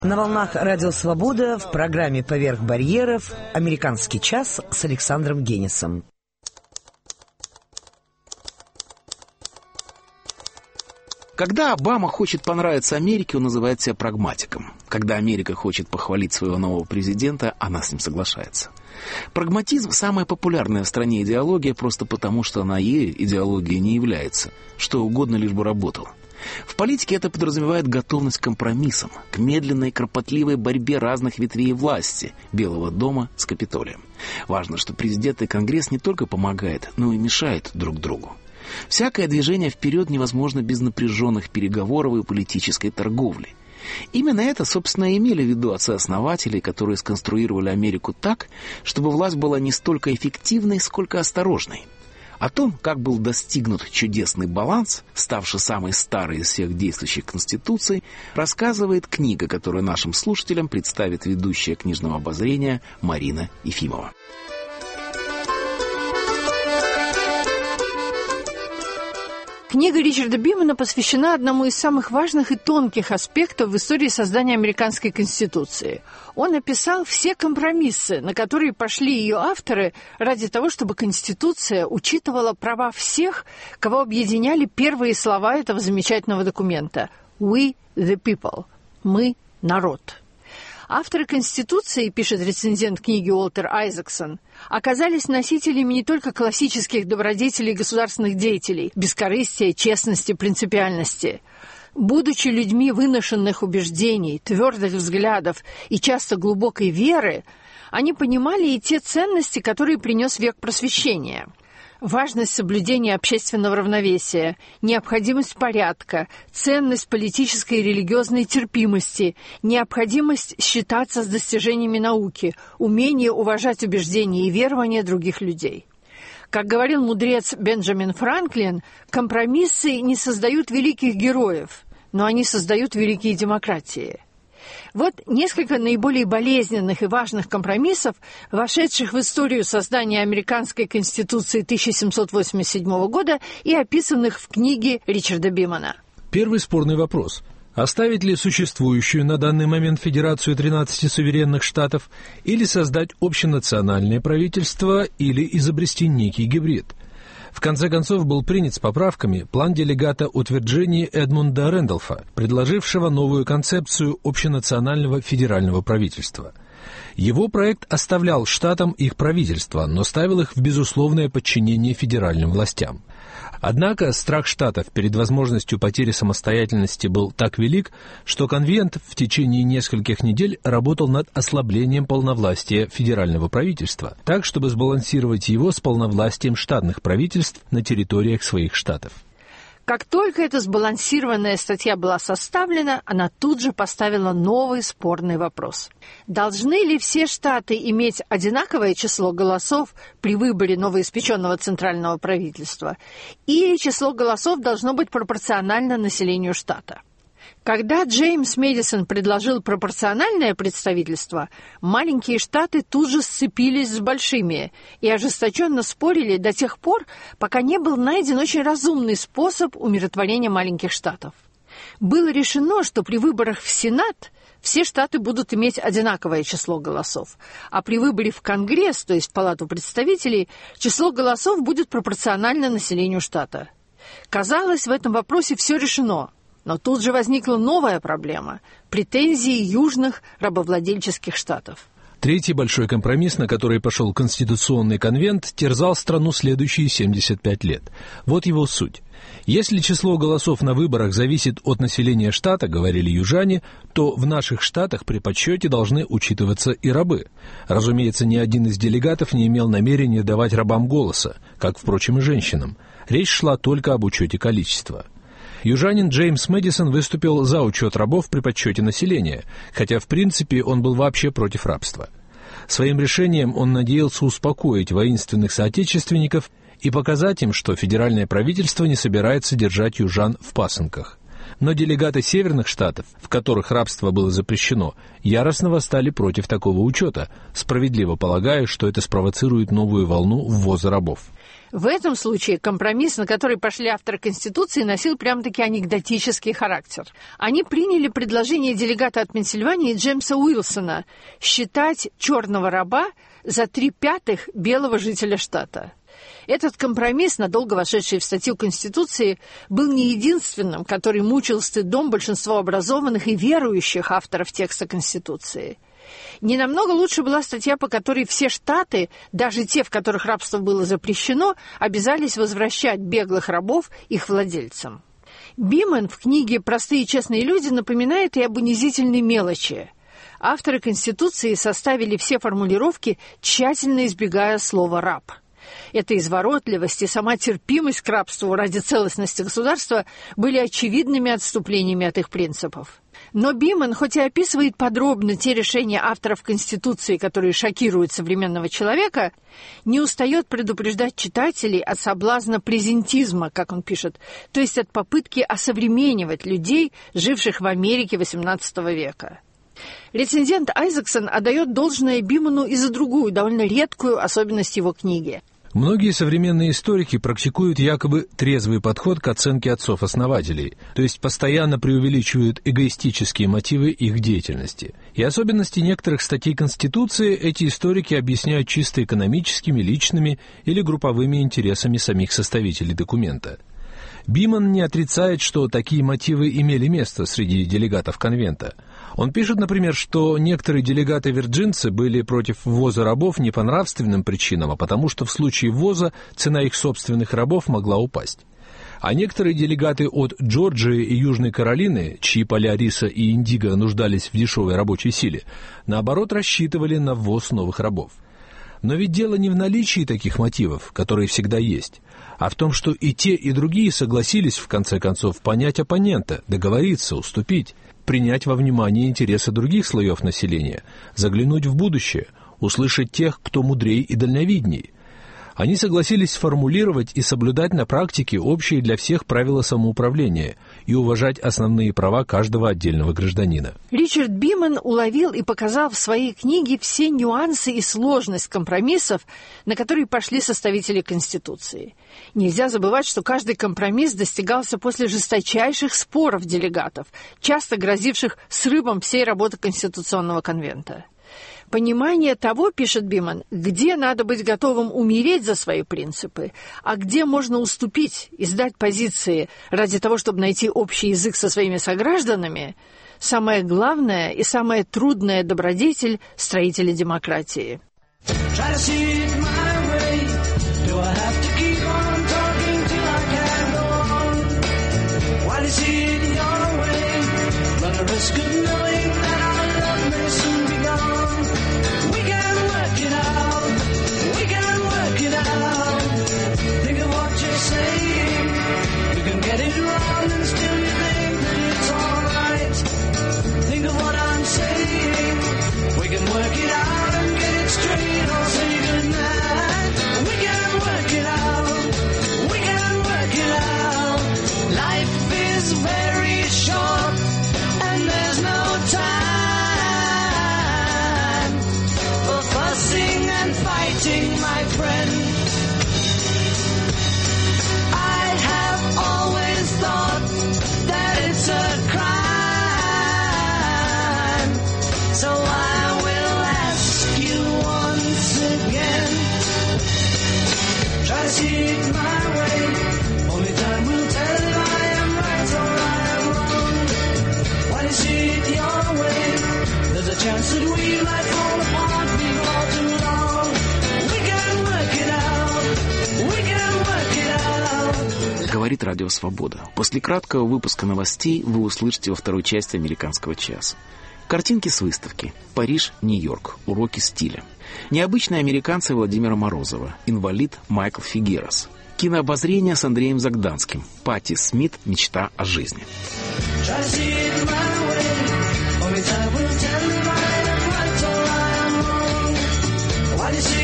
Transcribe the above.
На волнах Радио Свобода в программе «Поверх барьеров» «Американский час» с Александром Генисом. Когда Обама хочет понравиться Америке, он называет себя прагматиком. Когда Америка хочет похвалить своего нового президента, она с ним соглашается. Прагматизм – самая популярная в стране идеология просто потому, что она ею идеологией не является. Что угодно, лишь бы работало. В политике это подразумевает готовность к компромиссам, к медленной, кропотливой борьбе разных ветвей власти Белого дома с Капитолием. Важно, что президент и Конгресс не только помогают, но и мешают друг другу. Всякое движение вперед невозможно без напряженных переговоров и политической торговли. Именно это, собственно, и имели в виду отцы-основатели, которые сконструировали Америку так, чтобы власть была не столько эффективной, сколько осторожной. О том, как был достигнут чудесный баланс, ставший самой старой из всех действующих конституций, рассказывает книга, которую нашим слушателям представит ведущая книжного обозрения Марина Ефимова. Книга Ричарда Бимана посвящена одному из самых важных и тонких аспектов в истории создания американской Конституции. Он описал все компромиссы, на которые пошли ее авторы ради того, чтобы Конституция учитывала права всех, кого объединяли первые слова этого замечательного документа «We the people» – «Мы – народ». Авторы Конституции, пишет рецензент книги Уолтер Айзексон, оказались носителями не только классических добродетелей государственных деятелей – бескорыстия, честности, принципиальности. Будучи людьми выношенных убеждений, твердых взглядов и часто глубокой веры, они понимали и те ценности, которые принес век просвещения. Важность соблюдения общественного равновесия, необходимость порядка, ценность политической и религиозной терпимости, необходимость считаться с достижениями науки, умение уважать убеждения и верования других людей. Как говорил мудрец Бенджамин Франклин, компромиссы не создают великих героев, но они создают великие демократии. Вот несколько наиболее болезненных и важных компромиссов, вошедших в историю создания американской Конституции 1787 года и описанных в книге Ричарда Бимана. Первый спорный вопрос. Оставить ли существующую на данный момент Федерацию 13 суверенных штатов или создать общенациональное правительство или изобрести некий гибрид? В конце концов, был принят с поправками план делегата от Вирджинии Эдмунда Рэндолфа, предложившего новую концепцию общенационального федерального правительства. Его проект оставлял штатам их правительства, но ставил их в безусловное подчинение федеральным властям. Однако страх штатов перед возможностью потери самостоятельности был так велик, что конвент в течение нескольких недель работал над ослаблением полновластия федерального правительства, так, чтобы сбалансировать его с полновластием штатных правительств на территориях своих штатов. Как только эта сбалансированная статья была составлена, она тут же поставила новый спорный вопрос. Должны ли все штаты иметь одинаковое число голосов при выборе новоиспеченного центрального правительства, или число голосов должно быть пропорционально населению штата? Когда Джеймс Мэдисон предложил пропорциональное представительство, маленькие штаты тут же сцепились с большими и ожесточенно спорили до тех пор, пока не был найден очень разумный способ умиротворения маленьких штатов. Было решено, что при выборах в Сенат все штаты будут иметь одинаковое число голосов, а при выборе в Конгресс, то есть в Палату представителей, число голосов будет пропорционально населению штата. Казалось, в этом вопросе все решено. Но тут же возникла новая проблема – претензии южных рабовладельческих штатов. Третий большой компромисс, на который пошел Конституционный конвент, терзал страну следующие 75 лет. Вот его суть. Если число голосов на выборах зависит от населения штата, говорили южане, то в наших штатах при подсчете должны учитываться и рабы. Разумеется, ни один из делегатов не имел намерения давать рабам голоса, как, впрочем, и женщинам. Речь шла только об учете количества. Южанин Джеймс Мэдисон выступил за учет рабов при подсчете населения, хотя в принципе он был вообще против рабства. Своим решением он надеялся успокоить воинственных соотечественников и показать им, что федеральное правительство не собирается держать южан в пасынках. Но делегаты северных штатов, в которых рабство было запрещено, яростно восстали против такого учета, справедливо полагая, что это спровоцирует новую волну ввоза рабов. В этом случае компромисс, на который пошли авторы Конституции, носил прям-таки анекдотический характер. Они приняли предложение делегата от Пенсильвании Джеймса Уилсона считать черного раба за 3/5 белого жителя штата. Этот компромисс, надолго вошедший в статью Конституции, был не единственным, который мучил стыдом большинство образованных и верующих авторов текста Конституции. Не намного лучше была статья, по которой все штаты, даже те, в которых рабство было запрещено, обязались возвращать беглых рабов их владельцам. Биман в книге «Простые и честные люди» напоминает и об унизительной мелочи. Авторы Конституции составили все формулировки, тщательно избегая слова «раб». Эта изворотливость и сама терпимость к рабству ради целостности государства были очевидными отступлениями от их принципов. Но Биман, хоть и описывает подробно те решения авторов Конституции, которые шокируют современного человека, не устает предупреждать читателей от соблазна презентизма, как он пишет, то есть от попытки осовременивать людей, живших в Америке XVIII века. Рецензент Айзексон отдает должное Биману и за другую, довольно редкую особенность его книги. Многие современные историки практикуют якобы трезвый подход к оценке отцов-основателей, то есть постоянно преувеличивают эгоистические мотивы их деятельности. И особенности некоторых статей Конституции эти историки объясняют чисто экономическими, личными или групповыми интересами самих составителей документа. Биман не отрицает, что такие мотивы имели место среди делегатов конвента. Он пишет, например, что некоторые делегаты-вирджинцы были против ввоза рабов не по нравственным причинам, а потому что в случае ввоза цена их собственных рабов могла упасть. А некоторые делегаты от Джорджии и Южной Каролины, чьи поля риса и индиго нуждались в дешевой рабочей силе, наоборот рассчитывали на ввоз новых рабов. Но ведь дело не в наличии таких мотивов, которые всегда есть, а в том, что и те, и другие согласились, в конце концов, понять оппонента, договориться, уступить, принять во внимание интересы других слоев населения, заглянуть в будущее, услышать тех, кто мудрее и дальновидней. Они согласились сформулировать и соблюдать на практике общие для всех правила самоуправления и уважать основные права каждого отдельного гражданина. Ричард Биман уловил и показал в своей книге все нюансы и сложность компромиссов, на которые пошли составители Конституции. Нельзя забывать, что каждый компромисс достигался после жесточайших споров делегатов, часто грозивших срывом всей работы Конституционного конвента. Понимание того, пишет Биман, где надо быть готовым умереть за свои принципы, а где можно уступить и сдать позиции ради того, чтобы найти общий язык со своими согражданами, самое главное и самая трудная добродетель строителя демократии. My friend, I have always thought that it's a crime, so I will ask you once again. Try to see it my way, only time will tell if I am right or I am wrong. Why do you see it your way? There's a chance that we might fall apart before too long. Говорит Радио Свобода. После краткого выпуска новостей вы услышите во второй части «Американского часа». Картинки с выставки. Париж, Нью-Йорк. Уроки стиля. Необычные американцы Владимира Морозова. Инвалид Майкл Фигерас. Кинообозрение с Андреем Загданским. Патти Смит. Мечта о жизни. Why do you see